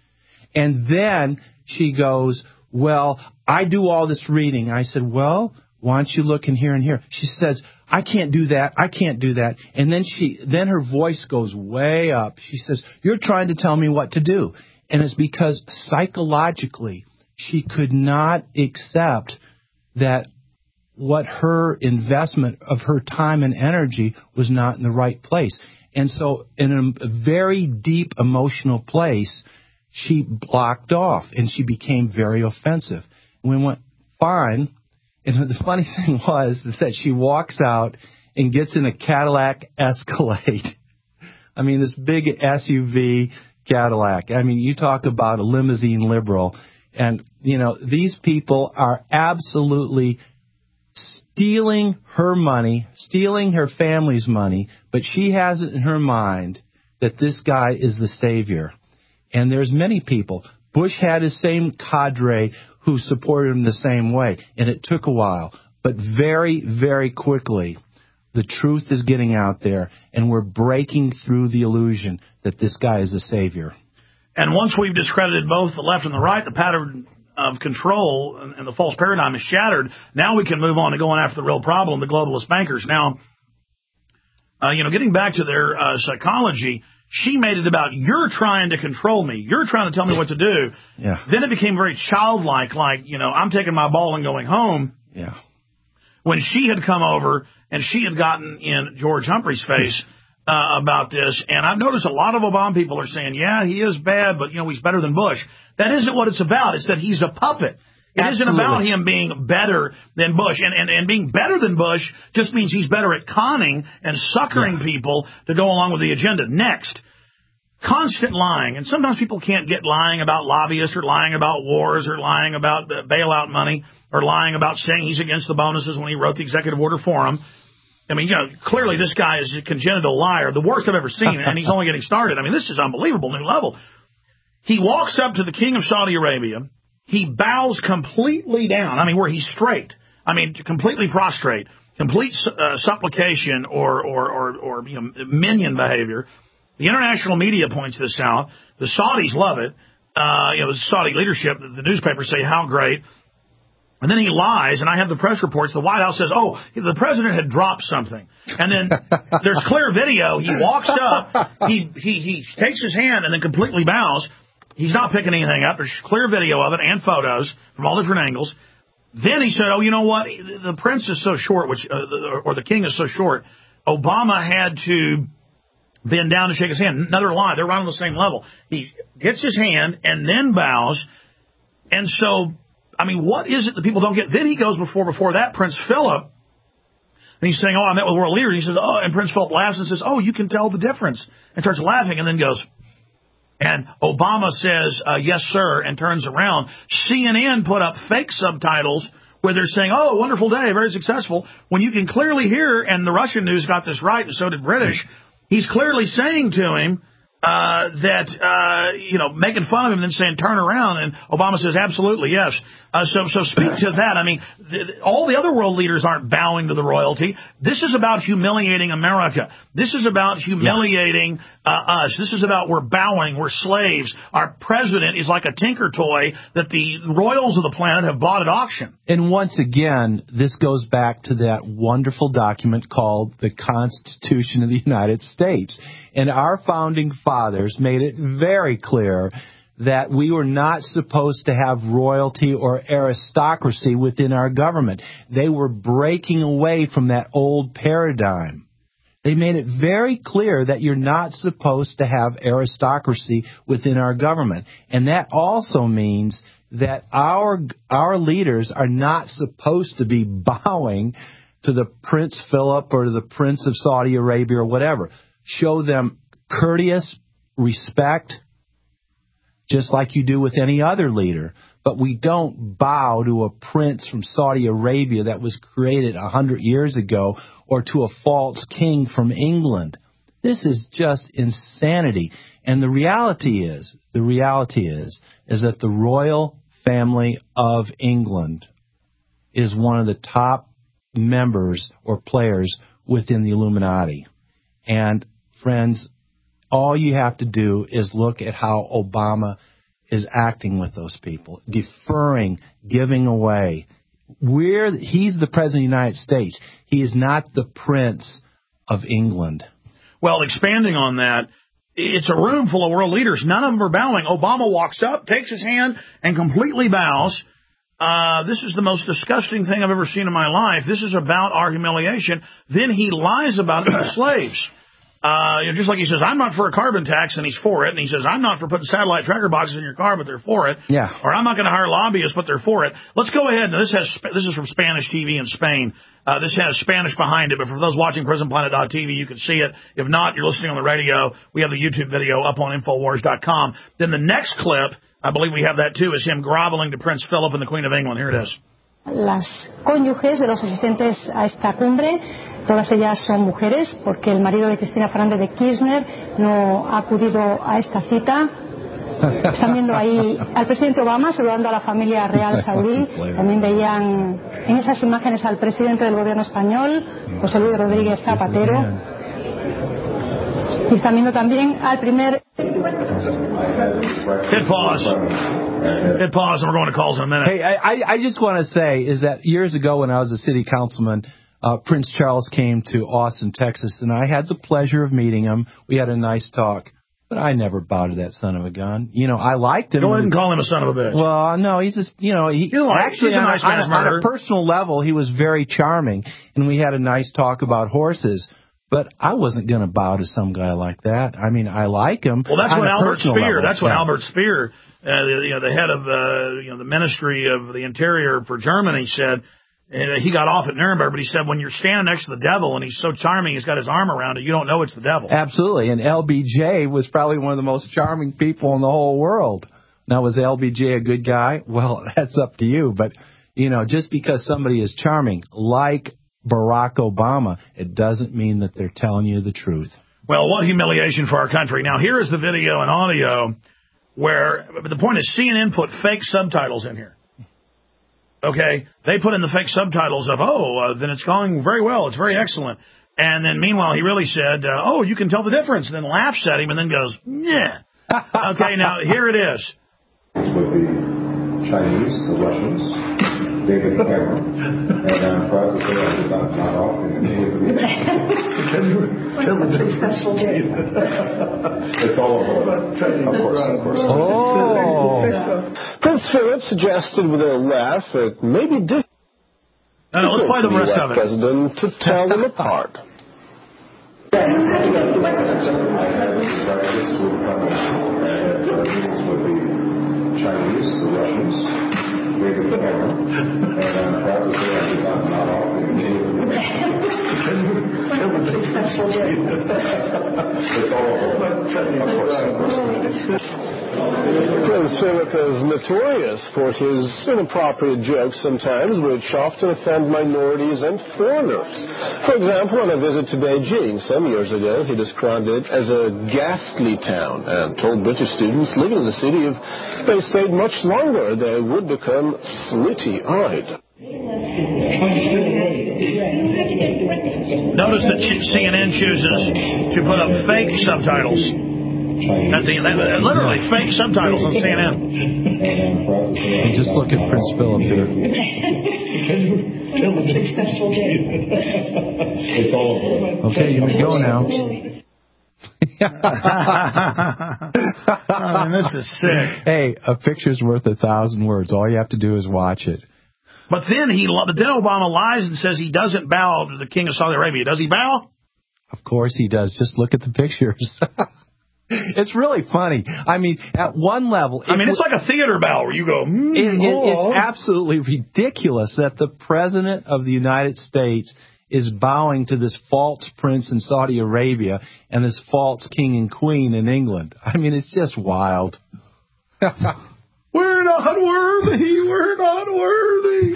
And then she goes, well, I do all this reading. I said, well, why don't you look in here and here? She says, I can't do that. I can't do that. And then she, then her voice goes way up. She says, you're trying to tell me what to do. And it's because psychologically she could not accept that what her investment of her time and energy was not in the right place. And so in a very deep emotional place, she blocked off and she became very offensive. And we went, fine. And the funny thing was is that she walks out and gets in a Cadillac Escalade. I mean, this big S U V Cadillac. I mean, you talk about a limousine liberal. And, you know, these people are absolutely stealing her money, stealing her family's money, but she has it in her mind that this guy is the savior. And there's many people. Bush had his same cadre who supported him the same way, and it took a while. But very, very quickly, the truth is getting out there, and we're breaking through the illusion that this guy is the savior. And once we've discredited both the left and the right, the pattern of control and, and the false paradigm is shattered. Now we can move on to going after the real problem, the globalist bankers. Now, uh, you know, getting back to their uh, psychology, she made it about, you're trying to control me. You're trying to tell me what to do. Yeah. Then it became very childlike, like, you know, I'm taking my ball and going home. Yeah. when she had come over and she had gotten in George Humphrey's face uh, about this. And I've noticed a lot of Obama people are saying, yeah, he is bad, but, you know, he's better than Bush. That isn't what it's about. It's that he's a puppet. It Absolutely. Isn't about him being better than Bush. And, and, and being better than Bush just means he's better at conning and suckering yeah. people to go along with the agenda. Next, constant lying. And sometimes people can't get lying about lobbyists or lying about wars or lying about bailout money or lying about saying he's against the bonuses when he wrote the executive order for him. I mean, you know, clearly this guy is a congenital liar, the worst I've ever seen, and he's only getting started. I mean, this is unbelievable, new level. He walks up to the king of Saudi Arabia. He bows completely down. I mean, where he's straight. I mean, completely prostrate, complete uh, supplication or, or, or, or you know, minion behavior. The international media points this out. The Saudis love it. Uh, you know, the Saudi leadership, the newspapers say how great. And then he lies, and I have the press reports. The White House says, oh, the president had dropped something. And then there's clear video. He walks up, he, he, he takes his hand and then completely bows. He's not picking anything up. There's clear video of it and photos from all different angles. Then he said, oh, you know what? The prince is so short, which uh, or the king is so short, Obama had to bend down to shake his hand. Another lie. They're right on the same level. He gets his hand and then bows. And so, I mean, what is it that people don't get? Then he goes before before that, Prince Philip, and he's saying, oh, I met with world leaders. He says, oh, and Prince Philip laughs and says, oh, you can tell the difference. And starts laughing and then goes, and Obama says, uh, yes, sir, and turns around. C N N put up fake subtitles where they're saying, oh, wonderful day, very successful, when you can clearly hear, and the Russian news got this right, and so did British, he's clearly saying to him uh, that, uh, you know, making fun of him and then saying, turn around, and Obama says, absolutely, yes. Uh, so, so speak to that. I mean, th- all the other world leaders aren't bowing to the royalty. This is about humiliating America. This is about humiliating uh, us. This is about we're bowing, we're slaves. Our president is like a tinker toy that the royals of the planet have bought at auction. And once again, this goes back to that wonderful document called the Constitution of the United States. And our founding fathers made it very clear that we were not supposed to have royalty or aristocracy within our government. They were breaking away from that old paradigm. They made it very clear that you're not supposed to have aristocracy within our government. And that also means that our our leaders are not supposed to be bowing to the Prince Philip or to the Prince of Saudi Arabia or whatever. Show them courteous respect, just like you do with any other leader. But we don't bow to a prince from Saudi Arabia that was created a hundred years ago or to a false king from England. This is just insanity. And the reality is, the reality is, is that the royal family of England is one of the top members or players within the Illuminati. And friends, all you have to do is look at how Obama is acting with those people, deferring, giving away. We're, he's the President of the United States. He is not the Prince of England. Well, expanding on that, it's a room full of world leaders. None of them are bowing. Obama walks up, takes his hand, and completely bows. Uh, this is the most disgusting thing I've ever seen in my life. This is about our humiliation. Then he lies about it to the slaves. Uh, you know, just like he says, I'm not for a carbon tax, and he's for it. And he says, I'm not for putting satellite tracker boxes in your car, but they're for it. Yeah. Or I'm not going to hire lobbyists, but they're for it. Let's go ahead. Now, this has this is from Spanish T V in Spain. Uh, this has Spanish behind it, but for those watching prison planet dot t v, you can see it. If not, you're listening on the radio. We have the YouTube video up on infowars dot com. Then the next clip, I believe we have that too, is him groveling to Prince Philip and the Queen of England. Here it is. Las cónyuges de los asistentes a esta cumbre, todas ellas son mujeres, porque el marido de Cristina Fernández de Kirchner no ha acudido a esta cita. Están viendo ahí al presidente Obama saludando a la familia real saudí. También veían en esas imágenes al presidente del gobierno español, José Luis Rodríguez Zapatero. Y están viendo también al primer... Hit pause. Hit pause, and we're going to calls in a minute. Hey, I, I just want to say is that years ago when I was a city councilman, uh, Prince Charles came to Austin, Texas, and I had the pleasure of meeting him. We had a nice talk. But I never bowed to that son of a gun. You know, I liked him. Go ahead and call him a son of a bitch. Well, no, he's just, you know, he you know, actually he's a nice on, man's on, murderer. on a personal level, he was very charming, and we had a nice talk about horses. But I wasn't going to bow to some guy like that. I mean, I like him. Well, that's on what a Albert personal Speer. level. That's what yeah. Albert Speer, uh, the, you know, the head of uh, you know the Ministry of the Interior for Germany, said. Uh, he got off at Nuremberg, but he said when you're standing next to the devil and he's so charming, he's got his arm around it, you don't know it's the devil. Absolutely. And L B J was probably one of the most charming people in the whole world. Now, was L B J a good guy? Well, that's up to you. But, you know, just because somebody is charming, like Barack Obama, it doesn't mean that they're telling you the truth. Well, what humiliation for our country. Now, here is the video and audio where the point is C N N put fake subtitles in here. Okay, they put in the fake subtitles of, oh, uh, then it's going very well. It's very excellent. And then meanwhile, he really said, uh, oh, you can tell the difference. And then laughs at him and then goes, yeah. Okay, now here it is. With the Chinese, the Russians, David Cameron, and I'm proud to say I did not not often It's all over. Of course, of course. Oh. Prince Philip suggested with a laugh it may be difficult no, no, let's play the rest U S of it. president to tell them apart. I had this practice with the Chinese, the Russians, David Cameron, and I'm proud to say I did not not often It's all over. Of course, of course. Prince Philip is notorious for his inappropriate jokes sometimes, which often offend minorities and foreigners. For example, on a visit to Beijing some years ago, he described it as a ghastly town and told British students living in the city if they stayed much longer, they would become slitty-eyed. Notice that C N N chooses to put up fake subtitles. At the, literally fake subtitles on C N N. And just look at Prince Philip here. It's all over. Okay, you may go now. I mean, this is sick. Hey, a picture's worth a thousand words. All you have to do is watch it. But then he, but then Obama lies and says he doesn't bow to the King of Saudi Arabia. Does he bow? Of course he does. Just look at the pictures. It's really funny. I mean, at one level... I mean, it's like a theater bow where you go, mm, it, it, oh. It's absolutely ridiculous that the President of the United States is bowing to this false prince in Saudi Arabia and this false king and queen in England. I mean, it's just wild. We're not worthy. We're not worthy.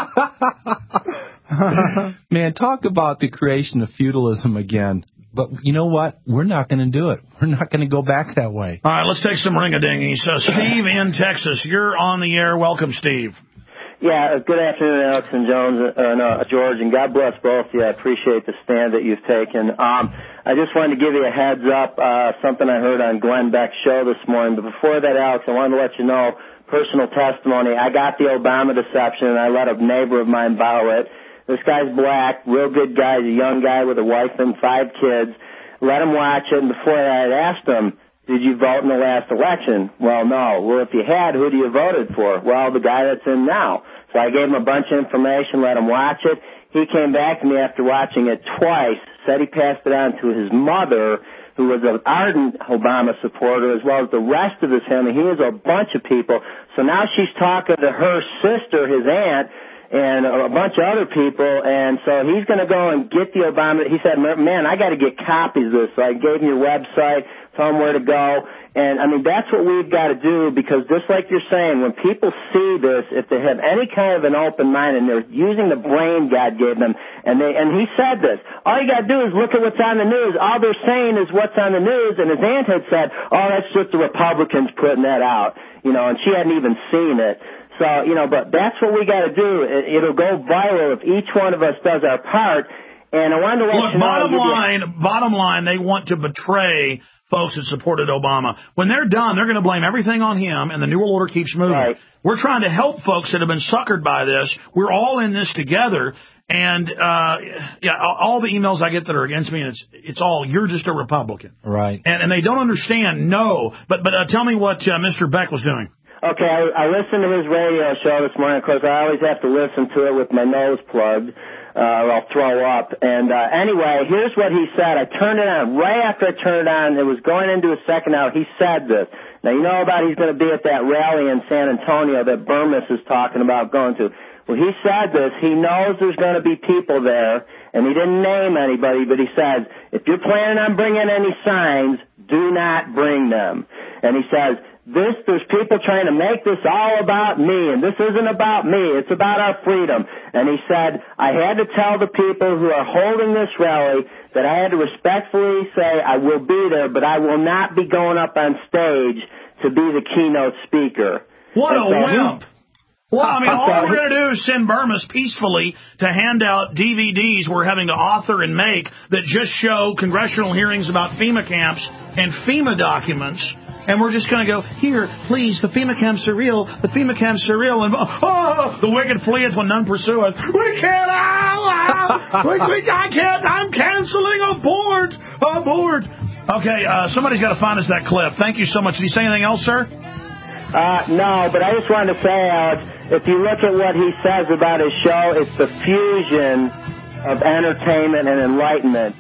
Man, talk about the creation of feudalism again. But you know what? We're not going to do it. We're not going to go back that way. All right, let's take some ring-a-dingies. Uh, Steve in Texas, you're on the air. Welcome, Steve. Yeah, good afternoon, Alex and Jones, uh, no, George, and God bless both of you. I appreciate the stand that you've taken. Um, I just wanted to give you a heads up, uh, something I heard on Glenn Beck's show this morning. But before that, Alex, I wanted to let you know, personal testimony, I got the Obama deception, and I let a neighbor of mine bow it. This guy's black, real good guy, he's a young guy with a wife and five kids. Let him watch it, and before that, I asked him, did you vote in the last election? Well, no. Well, if you had, who do you voted for? Well, the guy that's in now. So I gave him a bunch of information, let him watch it. He came back to me after watching it twice, said he passed it on to his mother, who was an ardent Obama supporter, as well as the rest of his family. He has a bunch of people. So now she's talking to her sister, his aunt, and a bunch of other people, and so he's going to go and get the Obama. He said, man, I got to get copies of this. So I gave him your website, told him where to go, and, I mean, that's what we've got to do, because just like you're saying, when people see this, if they have any kind of an open mind and they're using the brain God gave them, and they and he said this, all you got to do is look at what's on the news. All they're saying is what's on the news, and his aunt had said, oh, that's just the Republicans putting that out, you know, and she hadn't even seen it. So, you know, but that's what we got to do. It, it'll go viral if each one of us does our part. And I wanted to let Look, you know. bottom line, bottom line, they want to betray folks that supported Obama. When they're done, they're going to blame everything on him, and the New World Order keeps moving. Right. We're trying to help folks that have been suckered by this. We're all in this together. And, uh, yeah, all the emails I get that are against me, and it's, it's all, you're just a Republican. Right. And, and they don't understand, no. But, but, uh, tell me what, uh, Mister Beck was doing. Okay, I, I listened to his radio show this morning. Of course, I always have to listen to it with my nose plugged, uh, or I'll throw up. And, uh, anyway, here's what he said. I turned it on. Right after I turned it on, it was going into a second hour. He said this. Now, you know about he's going to be at that rally in San Antonio that Burmis is talking about going to. Well, he said this. He knows there's going to be people there, and he didn't name anybody, but he says, if you're planning on bringing any signs, do not bring them. And he says, this, there's people trying to make this all about me, and this isn't about me. It's about our freedom. And he said, I had to tell the people who are holding this rally that I had to respectfully say I will be there, but I will not be going up on stage to be the keynote speaker. What and a so wimp. He, Well, I mean, all we're going to do is send Burmis peacefully to hand out D V Ds we're having to author and make that just show congressional hearings about FEMA camps and FEMA documents. And we're just going to go, here, please, the FEMA camps are real, the FEMA camps are real, and oh, the wicked fleeth when none pursue us. We can't, ah, we, we, I can't, I'm canceling, abort, abort. Okay, uh, somebody's got to find us that clip. Thank you so much. Did he say anything else, sir? Uh, no, but I just wanted to say, Alex, if you look at what he says about his show, it's the fusion of entertainment and enlightenment.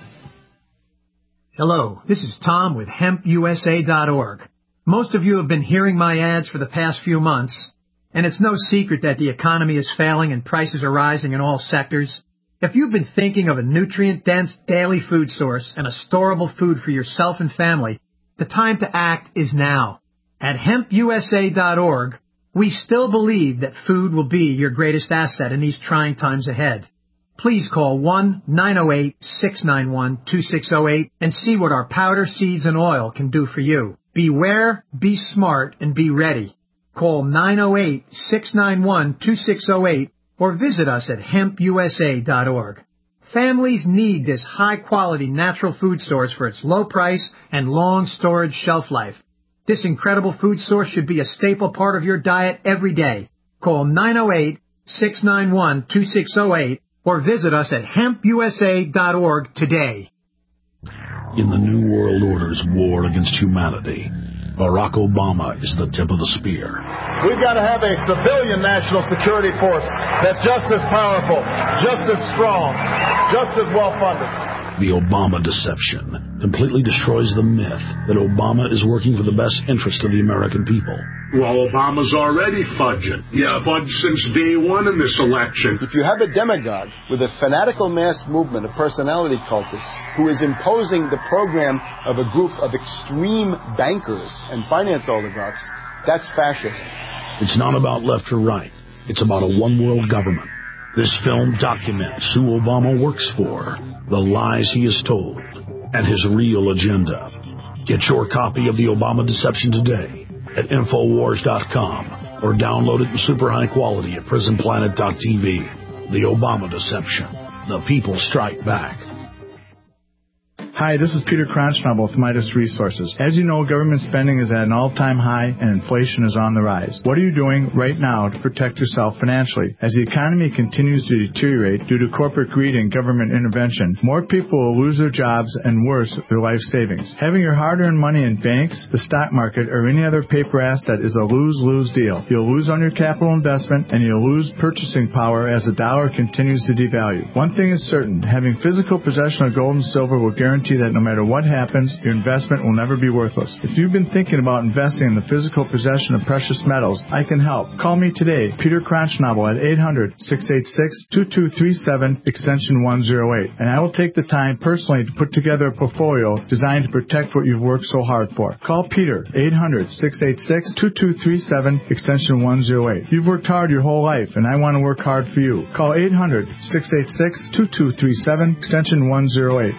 Hello, this is Tom with hemp U S A dot org. Most of you have been hearing my ads for the past few months, and it's no secret that the economy is failing and prices are rising in all sectors. If you've been thinking of a nutrient-dense daily food source and a storable food for yourself and family, the time to act is now. At hemp U S A dot org, we still believe that food will be your greatest asset in these trying times ahead. Please call one nine oh eight, six nine one, two six oh eight and see what our powder, seeds, and oil can do for you. Beware, be smart, and be ready. Call nine oh eight, six nine one, two six oh eight or visit us at hemp U S A dot org. Families need this high-quality natural food source for its low price and long storage shelf life. This incredible food source should be a staple part of your diet every day. Call nine oh eight, six nine one, two six oh eight or visit us at hemp U S A dot org today. In the New World Order's war against humanity, Barack Obama is the tip of the spear. We've got to have a civilian national security force that's just as powerful, just as strong, just as well-funded. The Obama deception completely destroys the myth that Obama is working for the best interest of the American people. Well, Obama's already fudging. Yeah, fudged since day one in this election. If you have a demagogue with a fanatical mass movement of personality cultists who is imposing the program of a group of extreme bankers and finance oligarchs, that's fascist. It's not about left or right. It's about a one-world government. This film documents who Obama works for, the lies he has told, and his real agenda. Get your copy of the Obama Deception today at Infowars dot com or download it in super high quality at Prison Planet dot T V. The Obama Deception. The people strike back. Hi, this is Peter Kronschnabel with Midas Resources. As you know, government spending is at an all-time high and inflation is on the rise. What are you doing right now to protect yourself financially? As the economy continues to deteriorate due to corporate greed and government intervention, more people will lose their jobs and worse, their life savings. Having your hard-earned money in banks, the stock market, or any other paper asset is a lose-lose deal. You'll lose on your capital investment and you'll lose purchasing power as the dollar continues to devalue. One thing is certain, having physical possession of gold and silver will guarantee that no matter what happens, your investment will never be worthless. If you've been thinking about investing in the physical possession of precious metals, I can help. Call me today, Peter Kronschnabel, at eight hundred, six eight six, two two three seven, extension one oh eight, and I will take the time personally to put together a portfolio designed to protect what you've worked so hard for. Call Peter, eight hundred, six eight six, two two three seven, extension one oh eight. You've worked hard your whole life, and I want to work hard for you. Call eight hundred, six eight six, two two three seven, extension one oh eight.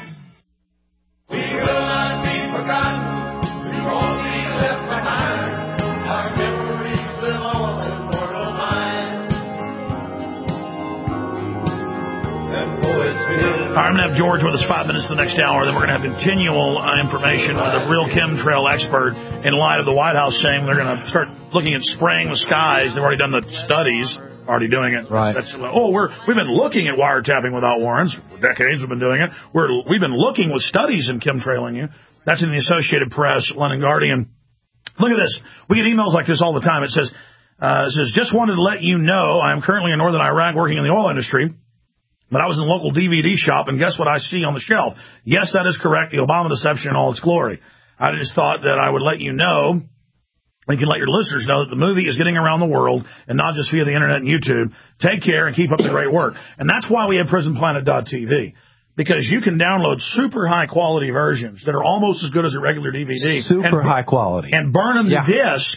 All right, I'm going to have George with us five minutes to the next hour. Then we're going to have continual uh, information with a real chemtrail expert in light of the White House saying they're going to start looking at spraying the skies. They've already done the studies, already doing it. Right. That's, oh, we're, we've been looking at wiretapping without warrants. For decades we've been doing it. We're, we've been looking with studies in chemtrailing you. That's in the Associated Press, London Guardian. Look at this. We get emails like this all the time. It says, uh, it says, just wanted to let you know I am currently in northern Iraq working in the oil industry. But I was in a local D V D shop, and guess what I see on the shelf? Yes, that is correct, the Obama deception in all its glory. I just thought that I would let you know, and you can let your listeners know that the movie is getting around the world, and not just via the Internet and YouTube. Take care and keep up the great work. And that's why we have prison planet dot t v, because you can download super high-quality versions that are almost as good as a regular D V D. Super and, high quality. And burn them yeah. to disc,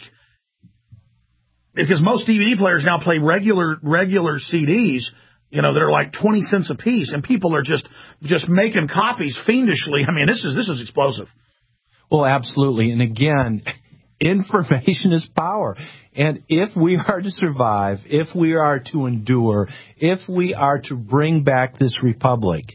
because most D V D players now play regular regular C Ds, you know, they're like twenty cents a piece, and people are just just making copies fiendishly. I mean, this is this is explosive. Well, absolutely. And again, information is power. And if we are to survive, if we are to endure, if we are to bring back this republic,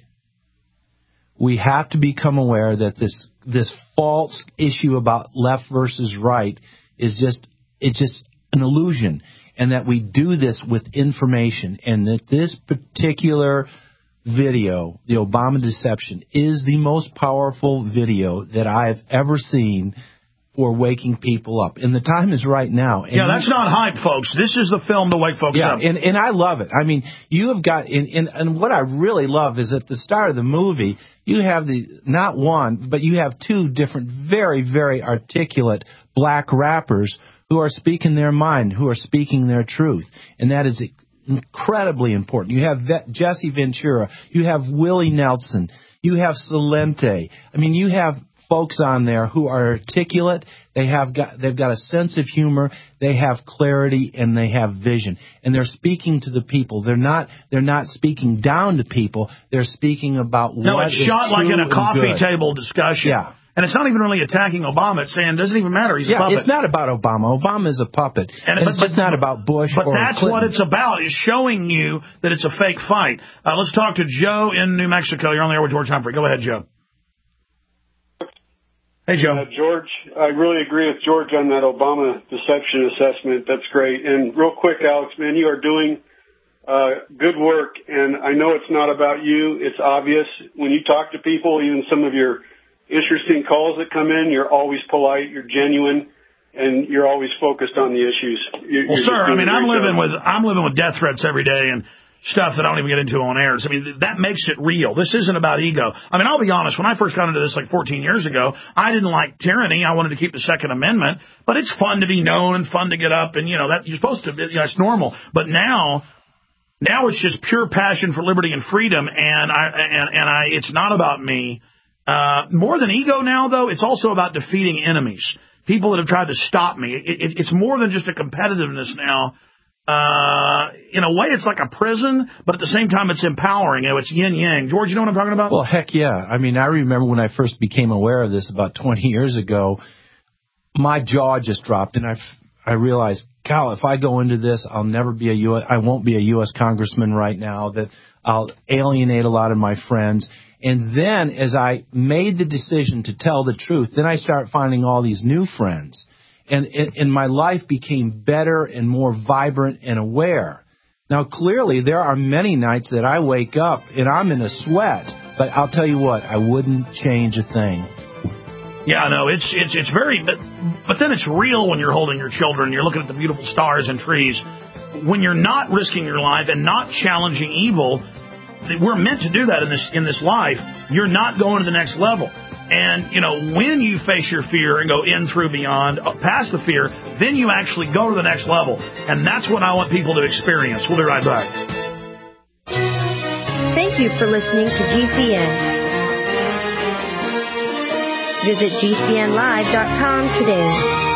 we have to become aware that this this false issue about left versus right is just it's just an illusion. And that we do this with information, and that this particular video, the Obama deception, is the most powerful video that I've ever seen for waking people up. And the time is right now. And yeah, that's not hype, folks. This is the film to wake folks yeah, up. And, and I love it. I mean, you have got, and, and, and what I really love is at the start of the movie, you have the not one, but you have two different, very, very articulate black rappers who are speaking their mind, who are speaking their truth. And that is incredibly important. You have Jesse Ventura. You have Willie Nelson. You have Salente. I mean, you have folks on there who are articulate. They have got, they've got a sense of humor. They have clarity, and they have vision. And they're speaking to the people. They're not, they're not speaking down to people. They're speaking about no, what it's is shot like in a coffee good. table discussion. Yeah. And it's not even really attacking Obama. It's saying it doesn't even matter. He's yeah, a puppet. It's not about Obama. Obama is a puppet. And, and it's but, just not about Bush but or that's Clinton. what it's about, is showing you that it's a fake fight. Uh, let's talk to Joe in New Mexico. You're on the air with George Humphrey. Go ahead, Joe. Hey, Joe. Uh, George, I really agree with George on that Obama deception assessment. That's great. And real quick, Alex, man, you are doing uh, good work. And I know it's not about you. It's obvious. When you talk to people, even some of your interesting calls that come in, you're always polite, you're genuine, and you're always focused on the issues. You're, well, you're sir, I mean, I'm living job. with I'm living with death threats every day and stuff that I don't even get into on air. So, I mean, that makes it real. This isn't about ego. I mean, I'll be honest. When I first got into this like fourteen years ago, I didn't like tyranny. I wanted to keep the Second Amendment, but it's fun to be known and fun to get up, and you know that you're supposed to. You know, it's normal. But now. Now it's just pure passion for liberty and freedom, and I and, and I. It's not about me. Uh, more than ego now, though, it's also about defeating enemies, people that have tried to stop me. It, it, it's more than just a competitiveness now. Uh, in a way, it's like a prison, but at the same time, it's empowering. You know, it's yin-yang. George, you know what I'm talking about? Well, heck yeah. I mean, I remember when I first became aware of this about twenty years ago, my jaw just dropped, and I, I realized, Cal, if I go into this, I'll never be a U S I won't be a U S congressman right now, that I'll alienate a lot of my friends. And then as I made the decision to tell the truth, then I start finding all these new friends. And, and my life became better and more vibrant and aware. Now, clearly, there are many nights that I wake up and I'm in a sweat. But I'll tell you what, I wouldn't change a thing. Yeah, no, it's it's it's very, but, but then it's real when you're holding your children, you're looking at the beautiful stars and trees. When you're not risking your life and not challenging evil, we're meant to do that in this in this life. You're not going to the next level. And, you know, when you face your fear and go in, through, beyond, past the fear, then you actually go to the next level. And that's what I want people to experience. We'll be right back. Thank you for listening to G C N. Visit G C N live dot com today.